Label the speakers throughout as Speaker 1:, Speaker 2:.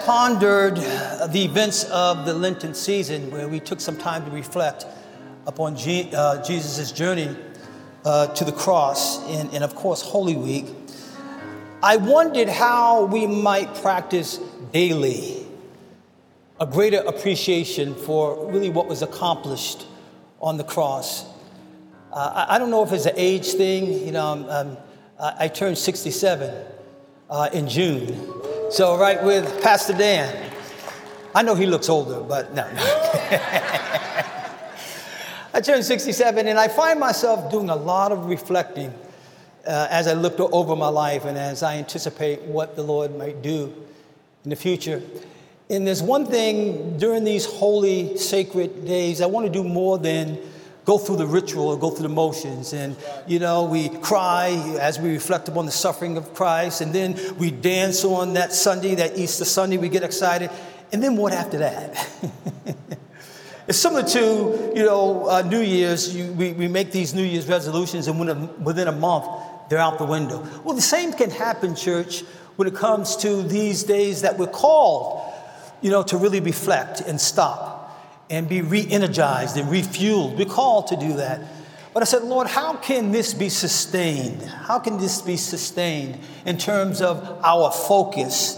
Speaker 1: pondered the events of the Lenten season, where we took some time to reflect upon Jesus' journey to the cross and of course, Holy Week, I wondered how we might practice daily a greater appreciation for really what was accomplished on the cross. I don't know if it's an age thing. I turned 67 in June. So right with Pastor Dan. I know he looks older, but no. I turned 67, and I find myself doing a lot of reflecting as I look over my life and as I anticipate what the Lord might do in the future. And there's one thing during these holy, sacred days, I want to do more than go through the ritual or go through the motions. And, we cry as we reflect upon the suffering of Christ. And then we dance on that Sunday, that Easter Sunday, we get excited. And then what after that? It's similar to, New Year's. We make these New Year's resolutions, and within a month, they're out the window. Well, the same can happen, church, when it comes to these days that we're called, to really reflect and stop and be re-energized and refueled. We're called to do that. But I said, Lord, how can this be sustained? How can this be sustained in terms of our focus?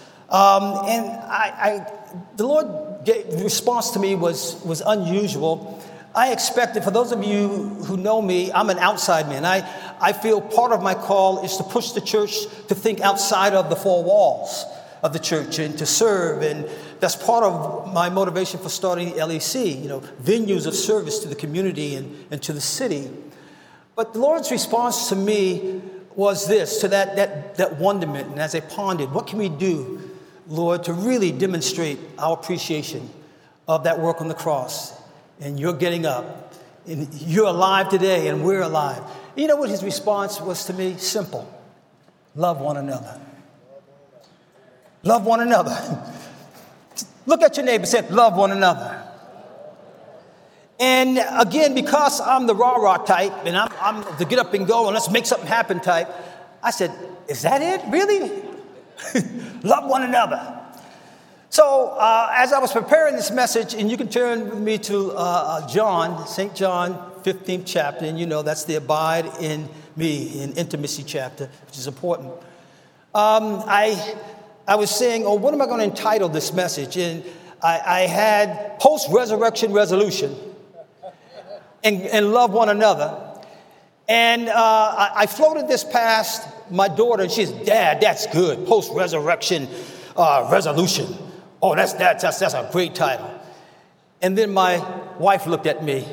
Speaker 1: The Lord's response to me was unusual. I expected, for those of you who know me, I'm an outside man. I feel part of my call is to push the church to think outside of the four walls of the church and to serve. And that's part of my motivation for starting LEC, venues of service to the community and to the city. But the Lord's response to me was this, to that wonderment. And as I pondered, what can we do, Lord, to really demonstrate our appreciation of that work on the cross? And you're getting up, and you're alive today, and we're alive. You know what his response was to me? Simple. Love one another. Love one another. Look at your neighbor and say, love one another. And again, because I'm the rah-rah type, and I'm the get up and go and let's make something happen type, I said, is that it? Really? Love one another. So as I was preparing this message, and you can turn with me to John, St. John, 15th chapter, and that's the Abide in Me, in intimacy chapter, which is important. I was saying, what am I going to entitle this message? And I had post-resurrection resolution and love one another. And I floated this past my daughter, and she's, Dad, that's good, post-resurrection resolution. Oh, that's a great title. And then my wife looked at me.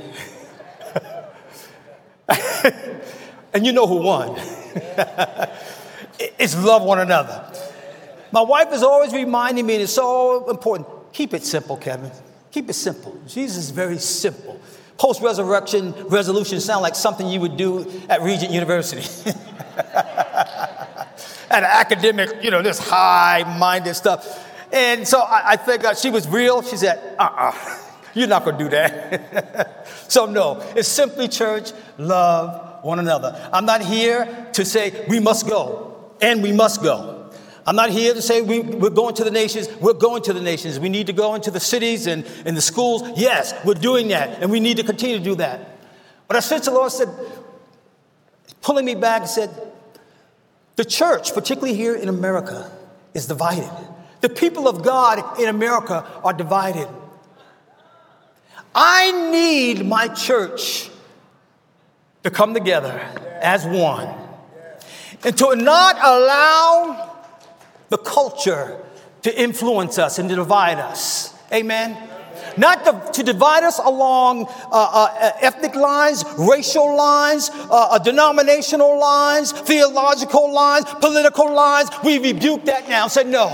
Speaker 1: And you know who won. It's love one another. My wife is always reminding me, and it's so important, keep it simple, Kevin. Keep it simple. Jesus is very simple. Post-resurrection resolutions sound like something you would do at Regent University. And academic, this high-minded stuff. And so I think she was real. She said, you're not going to do that. So no, it's simply, church, love one another. I'm not here to say we must go, and we must go. I'm not here to say we're going to the nations. We're going to the nations. We need to go into the cities and the schools. Yes, we're doing that, and we need to continue to do that. But I sense the Lord said, pulling me back and said, the church, particularly here in America, is divided. The people of God in America are divided. I need my church to come together as one and to not allow the culture to influence us and to divide us. Amen? Not to divide us along ethnic lines, racial lines, denominational lines, theological lines, political lines. We rebuke that now. Say no.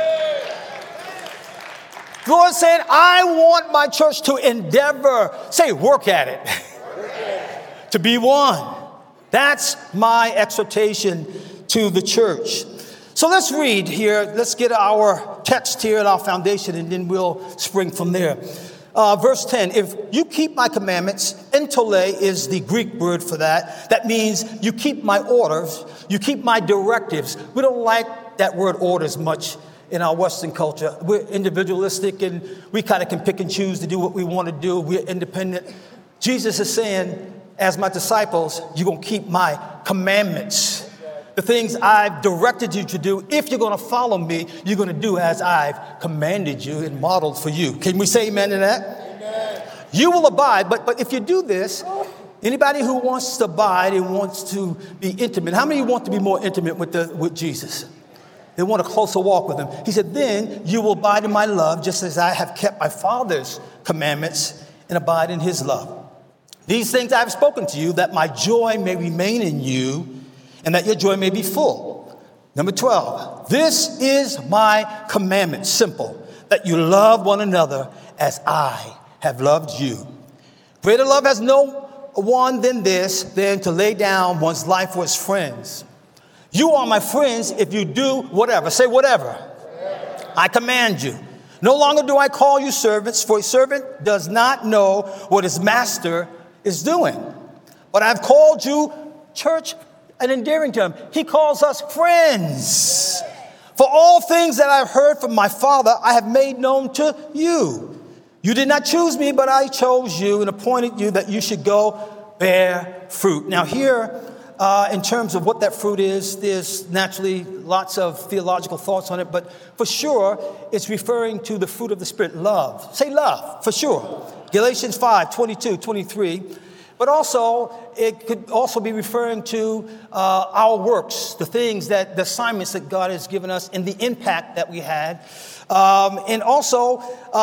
Speaker 1: The Lord said, I want my church to endeavor, work at it, to be one. That's my exhortation to the church. So let's read here. Let's get our text here and our foundation, and then we'll spring from there. Verse 10, if you keep my commandments, entole is the Greek word for that. That means you keep my orders, you keep my directives. We don't like that word orders much in our Western culture. We're individualistic and we kind of can pick and choose to do what we want to do. We're independent. Jesus is saying, as my disciples, you're going to keep my commandments. The things I've directed you to do, if you're going to follow me, you're going to do as I've commanded you and modeled for you. Can we say amen to that? Amen. You will abide, but if you do this, anybody who wants to abide and wants to be intimate, how many want to be more intimate with Jesus? They want a closer walk with him. He said, then you will abide in my love, just as I have kept my Father's commandments and abide in his love. These things I have spoken to you, that my joy may remain in you, and that your joy may be full. Number 12, this is my commandment, simple, that you love one another as I have loved you. Greater love has no one than this, than to lay down one's life for his friends. You are my friends if you do whatever. Say whatever. I command you. No longer do I call you servants, for a servant does not know what his master is doing. But I've called you, church, an endearing term. He calls us friends. For all things that I've heard from my Father, I have made known to you. You did not choose me, but I chose you and appointed you that you should go bear fruit. Now here, in terms of what that fruit is, there's naturally lots of theological thoughts on it, but for sure, it's referring to the fruit of the Spirit, love. Say love, for sure. Galatians 5, 22, 23. But also, it could also be referring to our works, the things the assignments that God has given us and the impact that we had. And also,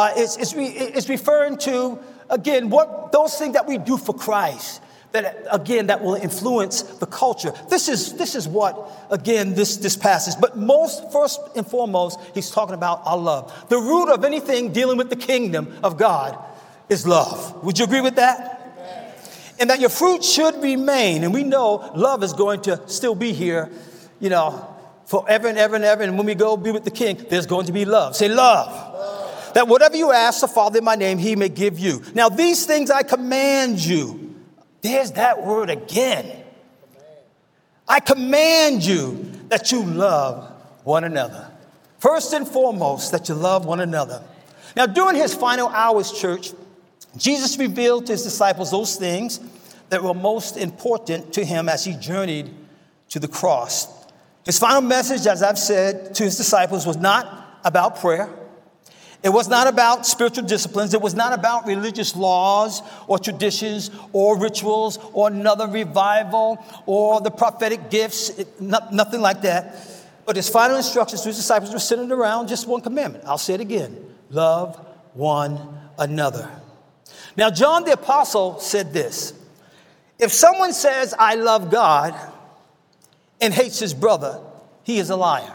Speaker 1: it's referring to, again, those things that we do for Christ. That will influence the culture. This is what, again, this passage. But first and foremost, he's talking about our love. The root of anything dealing with the kingdom of God is love. Would you agree with that? And that your fruit should remain. And we know love is going to still be here, forever and ever and ever. And when we go be with the King, there's going to be love. Say love. That whatever you ask the Father in my name, he may give you. Now, these things I command you. There's that word again. I command you that you love one another. First and foremost, that you love one another. Now, during his final hours, church, Jesus revealed to his disciples those things that were most important to him as he journeyed to the cross. His final message, as I've said, to his disciples was not about prayer. It was not about spiritual disciplines. It was not about religious laws or traditions or rituals or another revival or the prophetic gifts, nothing like that. But his final instructions to his disciples were centered around just one commandment. I'll say it again. Love one another. Now, John the Apostle said this. If someone says, I love God and hates his brother, he is a liar.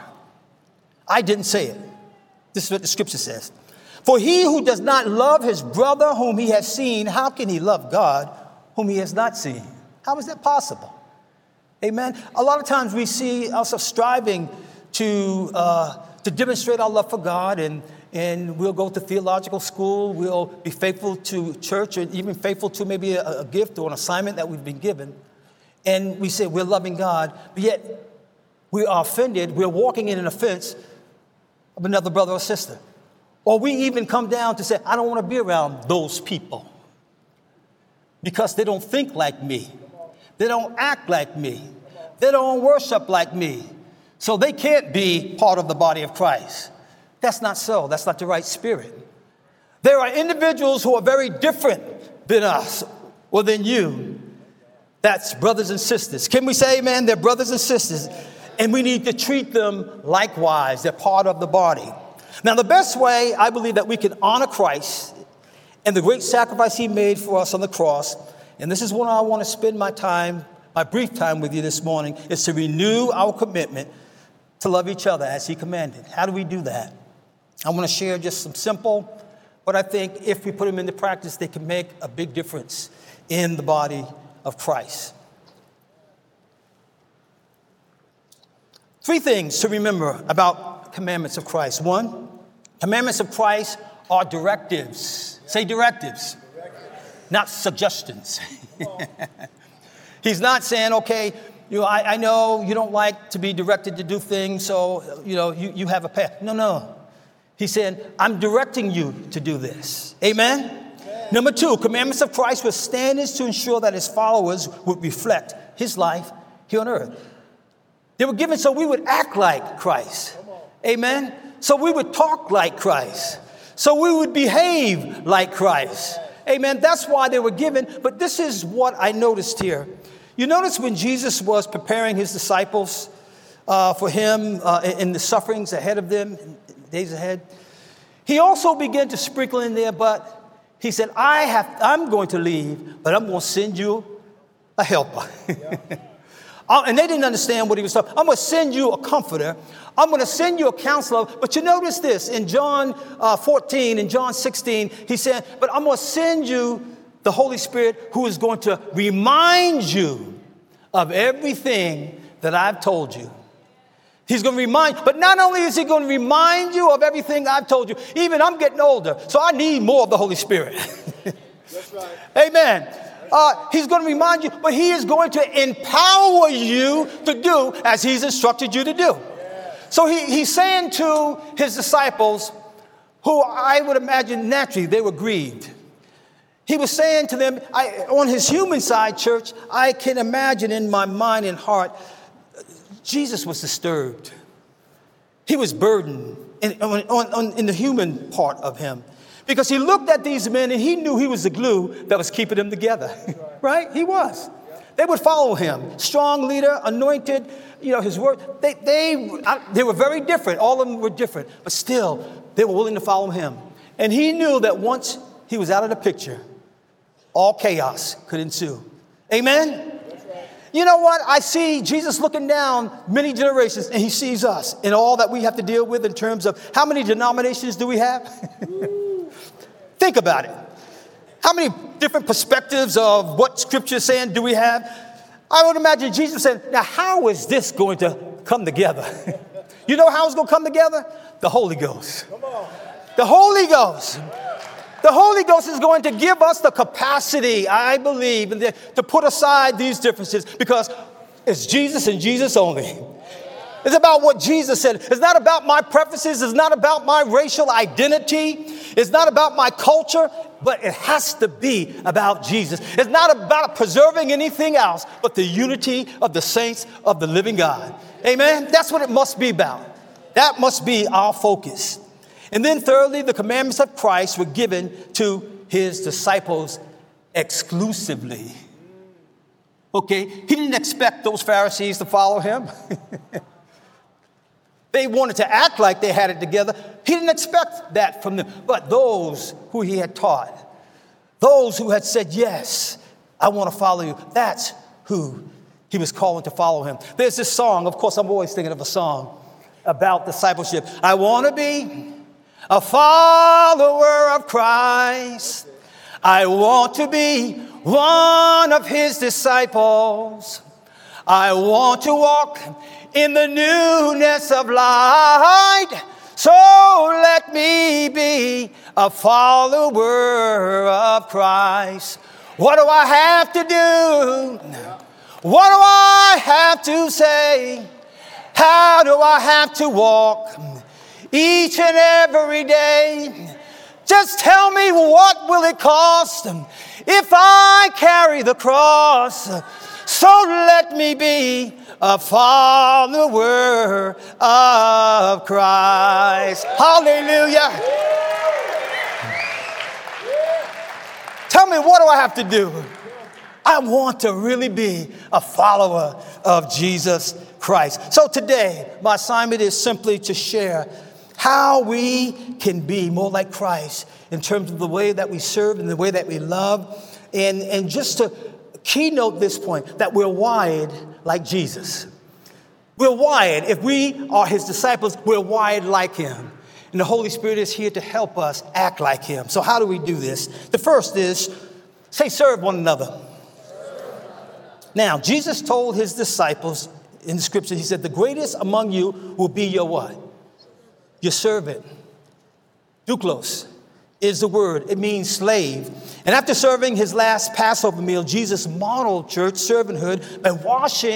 Speaker 1: I didn't say it. This is what the scripture says. For he who does not love his brother whom he has seen, how can he love God whom he has not seen? How is that possible? Amen. A lot of times we see ourselves striving to demonstrate our love for God, and we'll go to theological school. We'll be faithful to church, and even faithful to maybe a gift or an assignment that we've been given. And we say we're loving God, but yet we are offended. We're walking in an offense of another brother or sister. Or we even come down to say, I don't want to be around those people because they don't think like me. They don't act like me. They don't worship like me. So they can't be part of the body of Christ. That's not so. That's not the right spirit. There are individuals who are very different than us or than you. That's brothers and sisters. Can we say amen? They're brothers and sisters. And we need to treat them likewise. They're part of the body. Now, the best way, I believe, that we can honor Christ and the great sacrifice he made for us on the cross, and this is what I want to spend my brief time with you this morning, is to renew our commitment to love each other as he commanded. How do we do that? I want to share just some simple, but I think if we put them into practice, they can make a big difference in the body of Christ. 3 things to remember about commandments of Christ. 1, commandments of Christ are directives. Say directives. Not suggestions. He's not saying, okay, I know you don't like to be directed to do things, so, you have a path. No. He said, I'm directing you to do this. Amen? Number 2, commandments of Christ were standards to ensure that his followers would reflect his life here on earth. They were given so we would act like Christ. Amen? So we would talk like Christ. So we would behave like Christ. Amen? That's why they were given. But this is what I noticed here. You notice when Jesus was preparing his disciples for him in the sufferings ahead of them, in days ahead, he also began to sprinkle in there, but he said, I'm going to leave, but I'm going to send you a helper. And they didn't understand what he was talking about. I'm going to send you a comforter. I'm going to send you a counselor. But you notice this in John 14 and John 16, he said, but I'm going to send you the Holy Spirit who is going to remind you of everything that I've told you. He's going to remind, but not only is he going to remind you of everything I've told you, even I'm getting older, so I need more of the Holy Spirit. That's right. Amen. He's going to remind you, but he is going to empower you to do as he's instructed you to do. Yeah. So he's saying to his disciples, who I would imagine naturally they were grieved. He was saying to them, on his human side, church, I can imagine in my mind and heart, Jesus was disturbed. He was burdened in the human part of him. Because he looked at these men and he knew he was the glue that was keeping them together. Right? He was. They would follow him. Strong leader, anointed, his word. They were very different. All of them were different. But still, they were willing to follow him. And he knew that once he was out of the picture, all chaos could ensue. Amen? You know what? I see Jesus looking down many generations, and he sees us and all that we have to deal with in terms of how many denominations do we have? Think about it. How many different perspectives of what Scripture is saying do we have? I would imagine Jesus saying, now how is this going to come together? You know how it's going to come together? The Holy Ghost. The Holy Ghost. The Holy Ghost is going to give us the capacity, I believe, to put aside these differences because it's Jesus and Jesus only. It's about what Jesus said. It's not about my preferences. It's not about my racial identity. It's not about my culture, but it has to be about Jesus. It's not about preserving anything else but the unity of the saints of the living God. Amen? That's what it must be about. That must be our focus. And then thirdly, the commandments of Christ were given to his disciples exclusively. Okay, he didn't expect those Pharisees to follow him. They wanted to act like they had it together. He didn't expect that from them. But those who he had taught, those who had said, yes, I want to follow you, that's who he was calling to follow him. There's this song, of course, I'm always thinking of a song about discipleship. I want to be a follower of Christ. I want to be one of his disciples. I want to walk in the newness of light. So let me be a follower of Christ. What do I have to do? What do I have to say? How do I have to walk each and every day? Just tell me, what will it cost if I carry the cross? So let me be a follower of Christ. Hallelujah. Tell me, what do I have to do? I want to really be a follower of Jesus Christ. So today, my assignment is simply to share how we can be more like Christ in terms of the way that we serve and the way that we love. And just to keynote this point, that we're wired like Jesus. We're wired. If we are his disciples, we're wired like him. And the Holy Spirit is here to help us act like him. So how do we do this? The first is, say, serve one another. Now, Jesus told his disciples in the scripture, he said, the greatest among you will be your what? Your servant. Doulos is the word. It means slave. And after serving his last Passover meal, Jesus modeled church servanthood by washing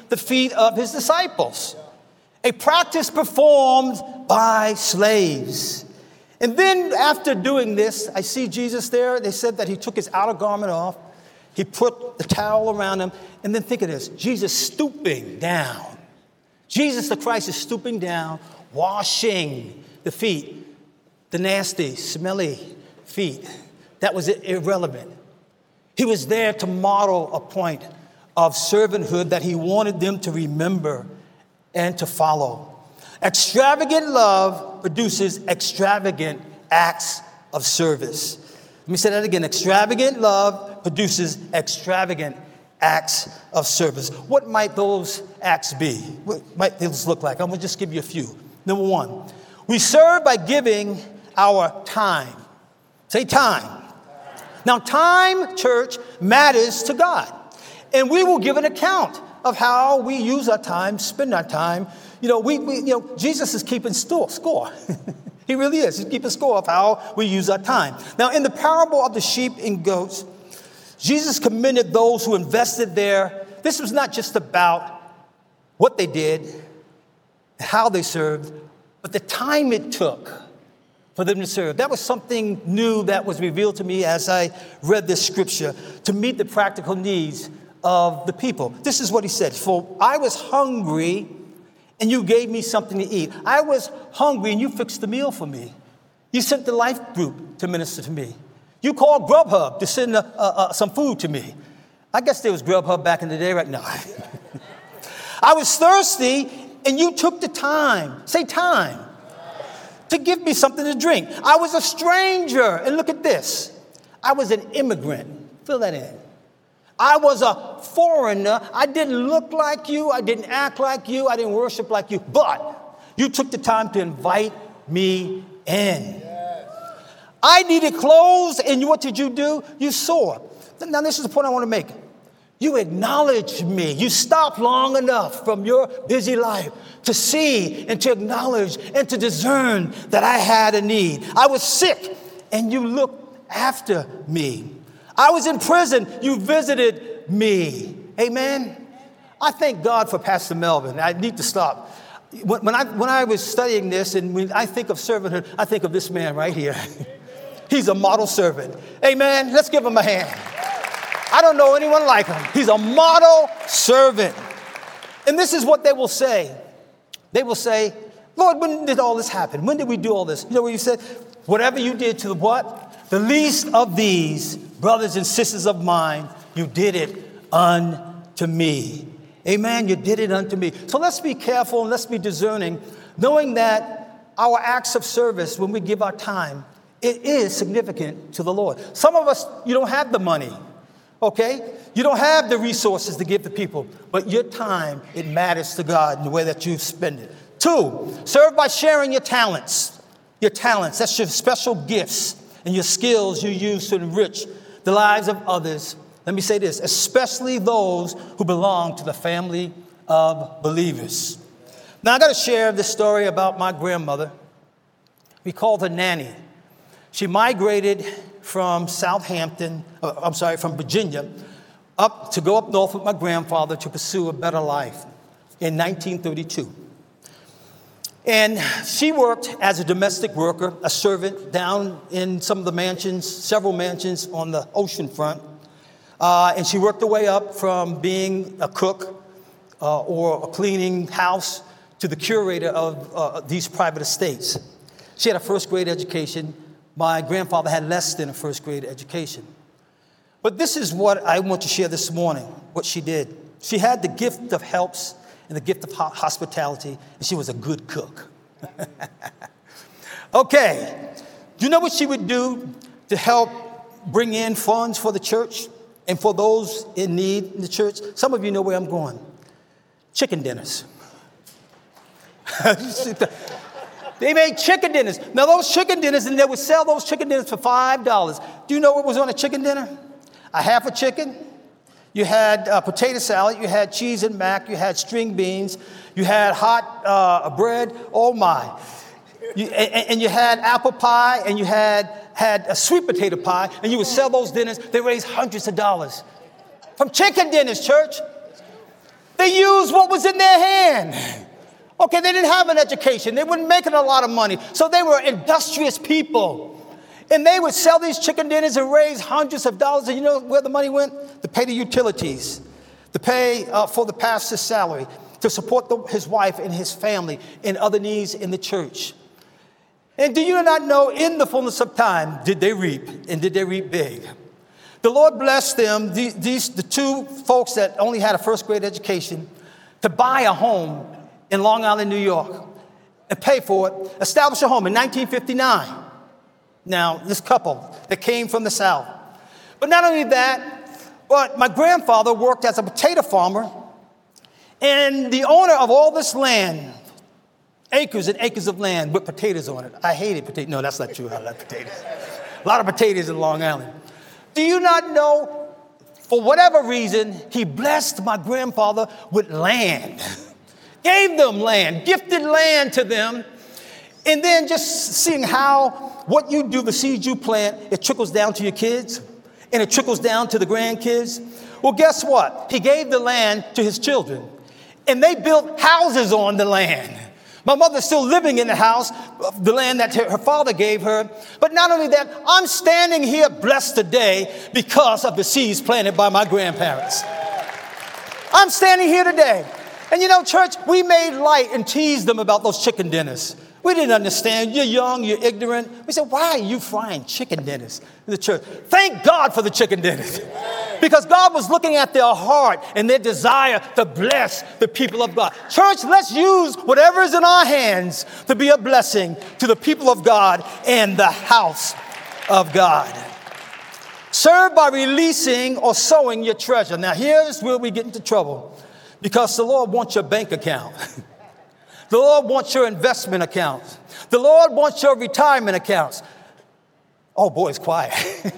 Speaker 1: the feet of his disciples. A practice performed by slaves. And then after doing this, I see Jesus there. They said that he took his outer garment off. He put the towel around him. And then think of this, Jesus stooping down. Jesus the Christ is stooping down, washing the feet, the nasty, smelly feet. That was irrelevant. He was there to model a point of servanthood that he wanted them to remember and to follow. Extravagant love produces extravagant acts of service. Let me say that again. Extravagant love produces extravagant acts of service. What might those acts be? What might those look like? I'm going to just give you a few. Number one, we serve by giving our time. Say time. Now, time, church, matters to God. And we will give an account of how we use our time, spend our time. Jesus is keeping score. He really is. He's keeping score of how we use our time. Now, in the parable of the sheep and goats, Jesus commended those who invested there. This was not just about what they did, how they served, but the time it took for them to serve. That was something new that was revealed to me as I read this scripture to meet the practical needs of the people. This is what he said. For I was hungry and you gave me something to eat. I was hungry and you fixed the meal for me. You sent the life group to minister to me. You called Grubhub to send some food to me. I guess there was Grubhub back in the day, right? No. I was thirsty and you took the time. Say time. To give me something to drink. I was a stranger. And look at this. I was an immigrant. Fill that in. I was a foreigner. I didn't look like you. I didn't act like you. I didn't worship like you. But you took the time to invite me in. Yes. I needed clothes. And what did you do? You saw. Now, this is the point I want to make. You acknowledged me. You stopped long enough from your busy life to see and to acknowledge and to discern that I had a need. I was sick, and you looked after me. I was in prison. You visited me. Amen? I thank God for Pastor Melvin. I need to stop. When I was studying this, and when I think of servanthood, I think of this man right here. He's a model servant. Amen? Let's give him a hand. I don't know anyone like him. He's a model servant. And this is what they will say. They will say, Lord, when did all this happen? When did we do all this? You know what you said? Whatever you did to the what? The least of these brothers and sisters of mine, you did it unto me. Amen. You did it unto me. So let's be careful and let's be discerning, knowing that our acts of service, when we give our time, it is significant to the Lord. Some of us, you don't have the money. Okay? You don't have the resources to give to people, but your time, it matters to God in the way that you spend it. 2, serve by sharing your talents. Your talents, that's your special gifts and your skills you use to enrich the lives of others. Let me say this, especially those who belong to the family of believers. Now, I got to share this story about my grandmother. We called her Nanny. She migrated from from Virginia, to go up north with my grandfather to pursue a better life in 1932. And she worked as a domestic worker, a servant down in some of the mansions, several mansions on the ocean front. And she worked her way up from being a cook or cleaning house to the curator of these private estates. She had a first grade education. My grandfather had less than a first grade education. But this is what I want to share this morning, what she did. She had the gift of helps and the gift of hospitality, and she was a good cook. Okay, do you know what she would do to help bring in funds for the church and for those in need in the church? Some of you know where I'm going. Chicken dinners. They made chicken dinners. Now, those chicken dinners, and they would sell those chicken dinners for $5. Do you know what was on a chicken dinner? A half a chicken. You had potato salad. You had cheese and mac. You had string beans. You had hot bread. Oh, my. And you had apple pie, and you had a sweet potato pie, and you would sell those dinners. They raised hundreds of dollars from chicken dinners, church. They used what was in their hand. Okay, they didn't have an education. They weren't making a lot of money. So they were industrious people. And they would sell these chicken dinners and raise hundreds of dollars. And you know where the money went? To pay the utilities, to pay for the pastor's salary, to support his wife and his family and other needs in the church. And do you not know, in the fullness of time, did they reap? And did they reap big? The Lord blessed them, the two folks that only had a first grade education, to buy a home in Long Island, New York, and pay for it, establish a home in 1959. Now, this couple that came from the South. But not only that, but my grandfather worked as a potato farmer, and the owner of all this land, acres and acres of land with potatoes on it. I hated potatoes. No, that's not true. I love potatoes. A lot of potatoes in Long Island. Do you not know, for whatever reason, he blessed my grandfather with land. Gave them land, gifted land to them. And then just seeing how what you do, the seeds you plant, it trickles down to your kids and it trickles down to the grandkids. Well, guess what? He gave the land to his children and they built houses on the land. My mother's still living in the house, the land that her father gave her. But not only that, I'm standing here blessed today because of the seeds planted by my grandparents. I'm standing here today. And you know, church, we made light and teased them about those chicken dinners. We didn't understand. You're young, you're ignorant. We said, why are you frying chicken dinners in the church? Thank God for the chicken dinners. Because God was looking at their heart and their desire to bless the people of God. Church, let's use whatever is in our hands to be a blessing to the people of God and the house of God. Serve by releasing or sowing your treasure. Now, here's where we get into trouble. Because the Lord wants your bank account. The Lord wants your investment accounts. The Lord wants your retirement accounts. Oh, boy, it's quiet.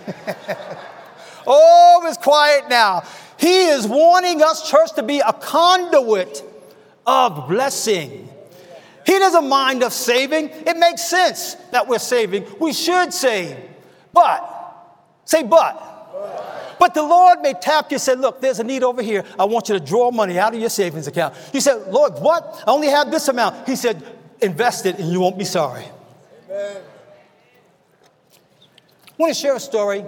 Speaker 1: Oh, it's quiet now. He is wanting us, church, to be a conduit of blessing. He doesn't mind us saving. It makes sense that we're saving. We should save. But, say but. But the Lord may tap you and say, look, there's a need over here. I want you to draw money out of your savings account. You said, Lord, what? I only have this amount. He said, invest it and you won't be sorry. Amen. I want to share a story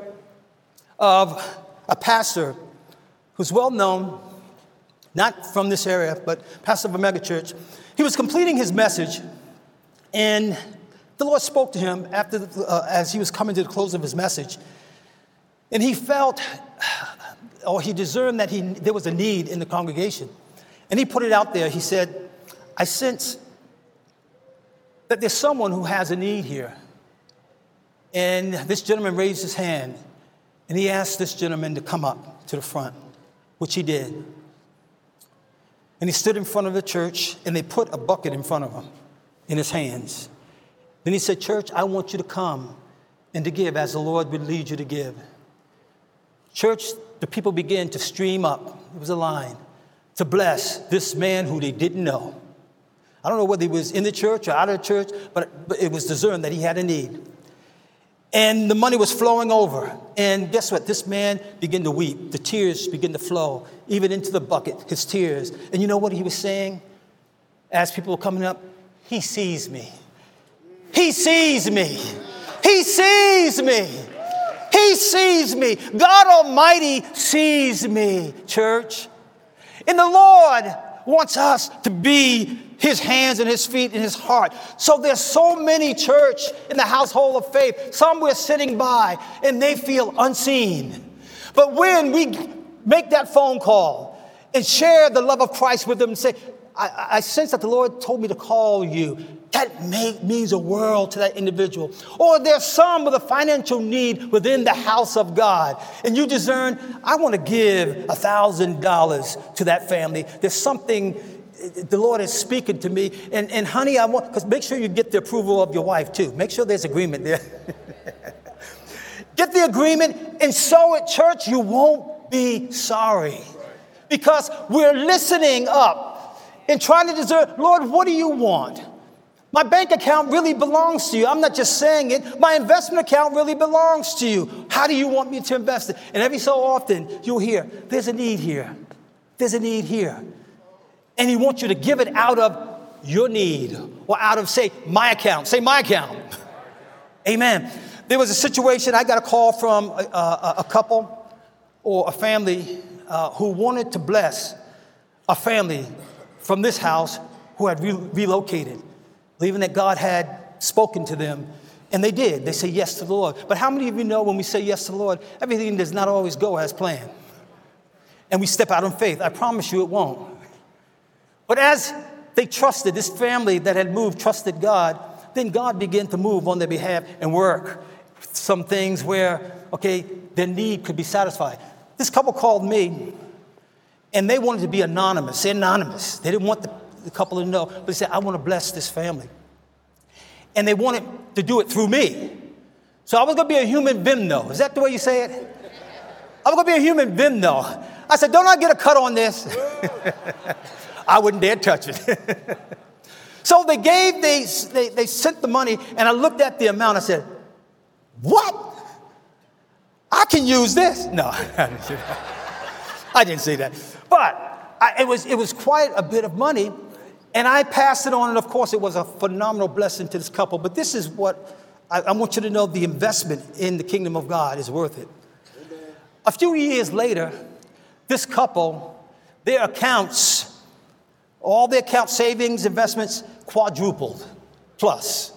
Speaker 1: of a pastor who's well known, not from this area, but pastor of a megachurch. He was completing his message, and the Lord spoke to him as he was coming to the close of his message. And he felt, or he discerned that there was a need in the congregation. And he put it out there. He said, I sense that there's someone who has a need here. And this gentleman raised his hand, and he asked this gentleman to come up to the front, which he did. And he stood in front of the church, and they put a bucket in front of him, in his hands. Then he said, church, I want you to come and to give as the Lord would lead you to give. Church, the people began to stream up. It was a line to bless this man who they didn't know. I don't know whether he was in the church or out of the church, but it was discerned that he had a need. And the money was flowing over. And guess what? This man began to weep. The tears began to flow, even into the bucket, his tears. And you know what he was saying? As people were coming up, he sees me. He sees me. He sees me. He sees me. God Almighty sees me, church. And the Lord wants us to be his hands and his feet and his heart. So there's so many church in the household of faith. Some we're sitting by and they feel unseen. But when we make that phone call and share the love of Christ with them and say, I sense that the Lord told me to call you. That means a world to that individual. Or there's some with a financial need within the house of God. And you discern, I want to give $1,000 to that family. There's something the Lord is speaking to me. And honey, I want, because make sure you get the approval of your wife too. Make sure there's agreement there. Get the agreement and sow it, church. You won't be sorry. Because we're listening up and trying to discern, Lord, what do you want? My bank account really belongs to you. I'm not just saying it. My investment account really belongs to you. How do you want me to invest it? And every so often, you'll hear, there's a need here. There's a need here. And he wants you to give it out of your need or out of, say, my account. Say, my account. Amen. There was a situation, I got a call from a couple or a family who wanted to bless a family from this house who had relocated, believing that God had spoken to them. And they did. They say yes to the Lord. But how many of you know when we say yes to the Lord, everything does not always go as planned? And we step out in faith. I promise you it won't. But as they trusted, this family that had moved trusted God, then God began to move on their behalf and work some things where, okay, their need could be satisfied. This couple called me, and they wanted to be anonymous. Say anonymous. They didn't want the couple to know, but they said, I want to bless this family. And they wanted to do it through me. So I was going to be a human vimno. Is that the way you say it? I was going to be a human vimno. I said, don't I get a cut on this? I wouldn't dare touch it. So they sent the money, and I looked at the amount. I said, what? I can use this? No, I didn't say that. I didn't say that. But it was quite a bit of money, and I passed it on, and of course it was a phenomenal blessing to this couple. But this is what I want you to know: the investment in the kingdom of God is worth it. Amen. A few years later, this couple, their accounts, all their account savings, investments quadrupled, plus.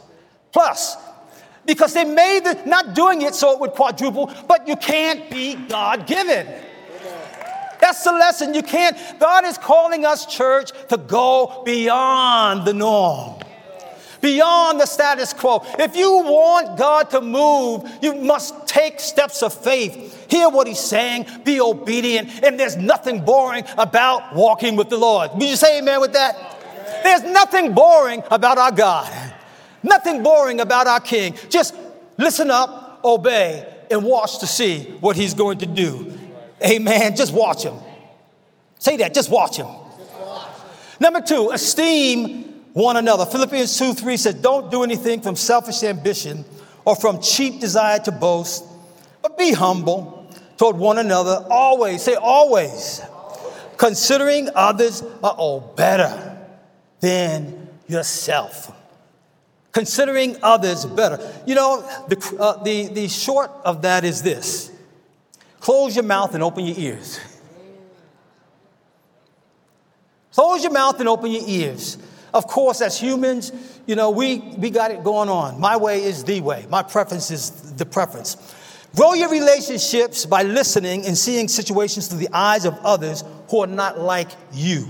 Speaker 1: Because they made not doing it so it would quadruple, but you can't be God-given. That's the lesson. You can't. God is calling us, church, to go beyond the norm, beyond the status quo. If you want God to move, you must take steps of faith. Hear what he's saying, be obedient, and there's nothing boring about walking with the Lord. Would you say amen with that? There's nothing boring about our God. Nothing boring about our King. Just listen up, obey, and watch to see what he's going to do. Amen. Just watch him. Say that. Just watch him. Number 2, esteem one another. Philippians 2:3 says, don't do anything from selfish ambition or from cheap desire to boast, but be humble toward one another. Always, say always, considering others better than yourself. Considering others better. You know, the short of that is this. Close your mouth and open your ears. Close your mouth and open your ears. Of course, as humans, you know, we got it going on. My way is the way. My preference is the preference. Grow your relationships by listening and seeing situations through the eyes of others who are not like you.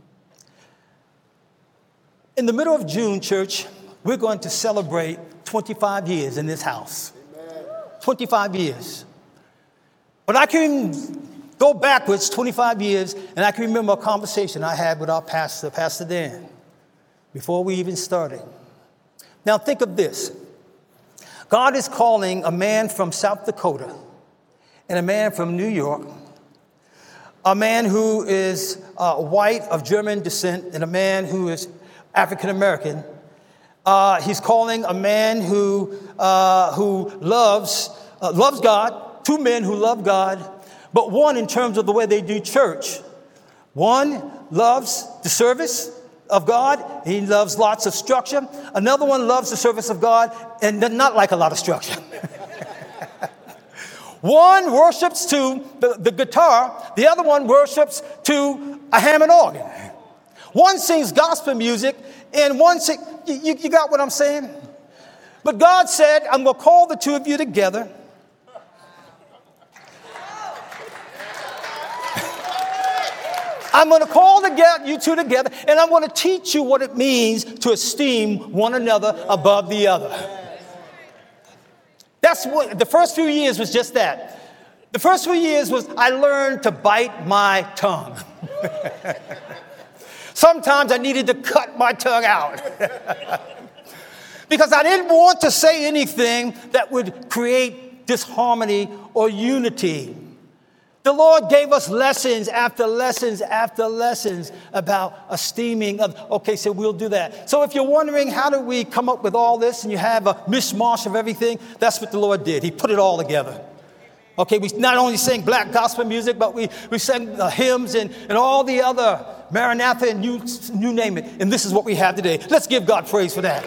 Speaker 1: In the middle of June, church, we're going to celebrate 25 years in this house. Amen. 25 years. But I can go backwards 25 years, and I can remember a conversation I had with our pastor, Pastor Dan, before we even started. Now think of this. God is calling a man from South Dakota and a man from New York, a man who is white of German descent and a man who is African American. He's calling a man who loves God, 2 men who love God, but one in terms of the way they do church. One loves the service of God. He loves lots of structure. Another one loves the service of God and does not like a lot of structure. One worships to the guitar. The other one worships to a Hammond organ. One sings gospel music and one sings... You got what I'm saying? But God said, I'm going to call the 2 of you together. I'm going to call you 2 together, and I'm going to teach you what it means to esteem one another above the other. That's what the first few years was just that. The first few years was I learned to bite my tongue. Sometimes I needed to cut my tongue out because I didn't want to say anything that would create disharmony or unity. The Lord gave us lessons after lessons after lessons about esteeming. Okay, so we'll do that. So if you're wondering how do we come up with all this and you have a mishmash of everything, that's what the Lord did. He put it all together. Okay, we not only sing black gospel music, but we sang hymns and all the other Maranatha and you name it. And this is what we have today. Let's give God praise for that.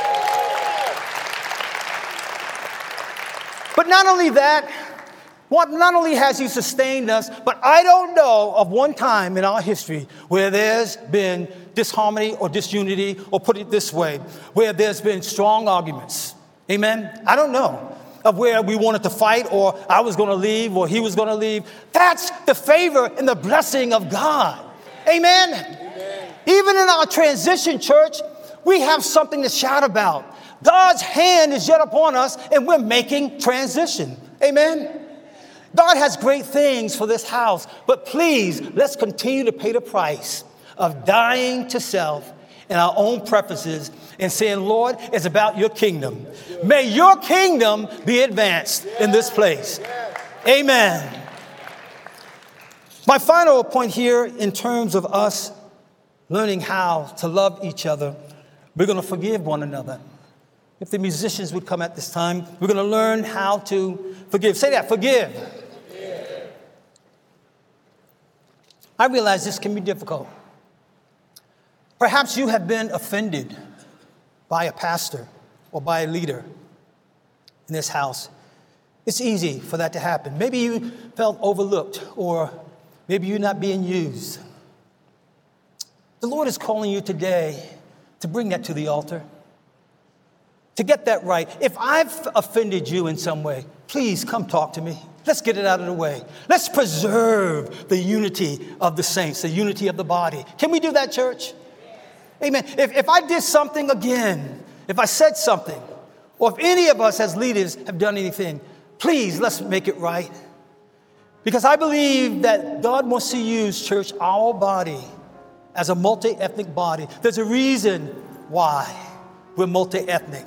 Speaker 1: But not only that, not only has he sustained us, but I don't know of one time in our history where there's been disharmony or disunity, or put it this way, where there's been strong arguments. Amen? I don't know of where we wanted to fight, or I was going to leave, or he was going to leave. That's the favor and the blessing of God. Amen? Amen. Even in our transition, church, we have something to shout about. God's hand is yet upon us, and we're making transition. Amen? God has great things for this house, but please, let's continue to pay the price of dying to self and our own preferences and saying, Lord, it's about your kingdom. May your kingdom be advanced in this place. Amen. My final point here in terms of us learning how to love each other, we're going to forgive one another. If the musicians would come at this time, we're going to learn how to forgive. Say that, forgive. I realize this can be difficult. Perhaps you have been offended by a pastor or by a leader in this house. It's easy for that to happen. Maybe you felt overlooked, or maybe you're not being used. The Lord is calling you today to bring that to the altar, to get that right. If I've offended you in some way, please come talk to me. Let's get it out of the way. Let's preserve the unity of the saints, the unity of the body. Can we do that, church? Amen. If I did something again, if I said something, or if any of us as leaders have done anything, please, let's make it right. Because I believe that God wants to use, church, our body as a multi-ethnic body. There's a reason why we're multi-ethnic.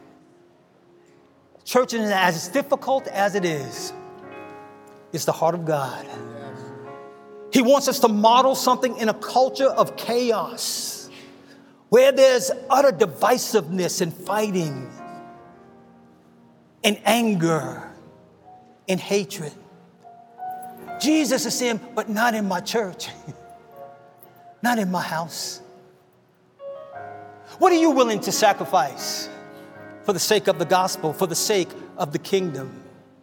Speaker 1: Church, is as difficult as it is, it's the heart of God. He wants us to model something in a culture of chaos, where there's utter divisiveness and fighting and anger and hatred. Jesus is saying, but not in my church, not in my house. What are you willing to sacrifice for the sake of the gospel, for the sake of the kingdom?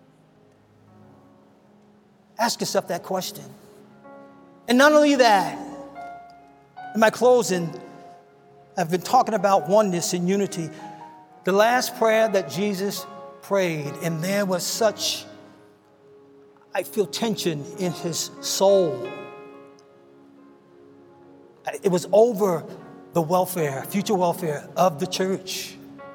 Speaker 1: Ask yourself that question. And not only that, in my closing, I've been talking about oneness and unity. The last prayer that Jesus prayed, and there was such, I feel tension in his soul. It was over the welfare, future welfare of the church.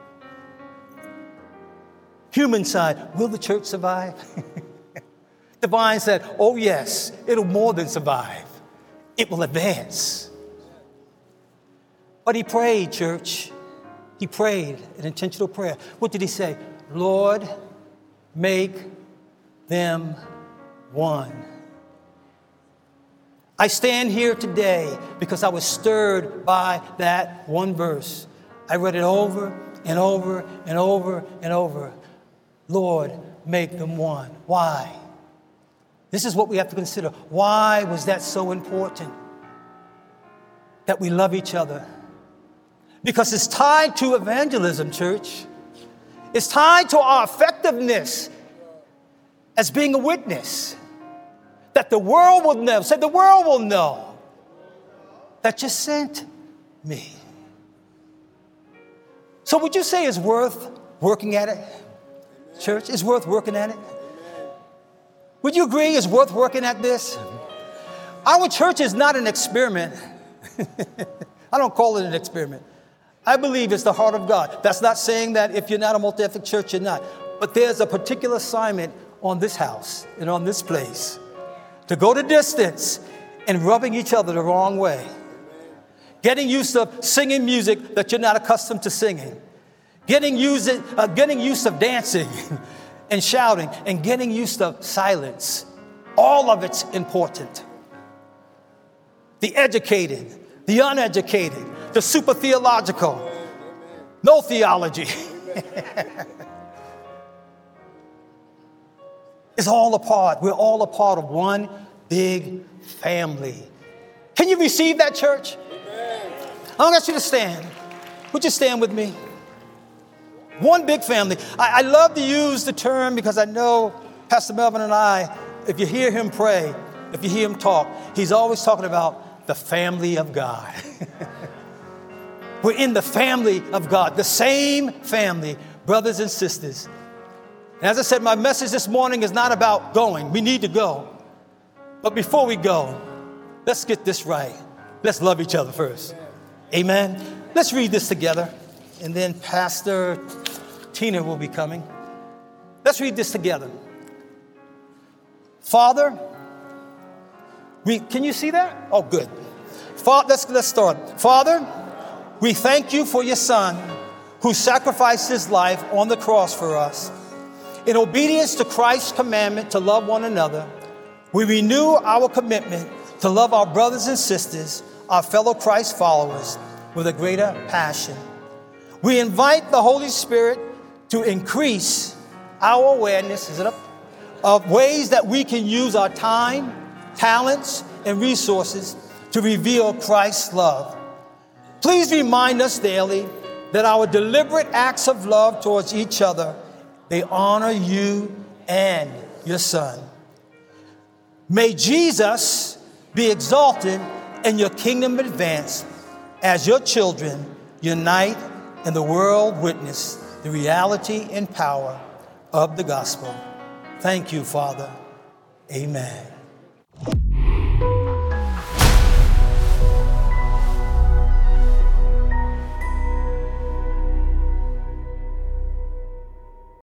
Speaker 1: Human side, will the church survive? Divine said, oh yes, it'll more than survive. It will advance. But he prayed, church. He prayed an intentional prayer. What did he say? Lord, make them one. I stand here today because I was stirred by that one verse. I read it over and over and over and over. Lord, make them one. Why? This is what we have to consider. Why was that so important? That we love each other. Because it's tied to evangelism, church. It's tied to our effectiveness as being a witness. That the world will know. Say, the world will know that you sent me. So would you say it's worth working at it, church? It's worth working at it? Would you agree it's worth working at this? Our church is not an experiment. I don't call it an experiment. I believe it's the heart of God. That's not saying that if you're not a multi-ethnic church, you're not. But there's a particular assignment on this house and on this place to go the distance and rubbing each other the wrong way. Getting used to singing music that you're not accustomed to singing. Getting used to dancing and shouting and getting used to silence. All of it's important. The educated, the uneducated, the super theological, no theology. is all a part. We're all a part of one big family. Can you receive that, church? I want you to stand. Would you stand with me? One big family. I love to use the term because I know Pastor Melvin and I, if you hear him pray, if you hear him talk, he's always talking about the family of God. We're in the family of God, the same family, brothers and sisters. And as I said, my message this morning is not about going. We need to go. But before we go, let's get this right. Let's love each other first. Amen. Let's read this together. And then Pastor Tina will be coming. Let's read this together. Father, can you see that? Oh, good. Let's start. Father, we thank you for your Son who sacrificed his life on the cross for us. In obedience to Christ's commandment to love one another, we renew our commitment to love our brothers and sisters, our fellow Christ followers, with a greater passion. We invite the Holy Spirit to increase our awareness of ways that we can use our time, talents, and resources to reveal Christ's love. Please remind us daily that our deliberate acts of love towards each other, they honor you and your Son. May Jesus be exalted and your kingdom advance as your children unite and the world witness the reality and power of the gospel. Thank you, Father. Amen.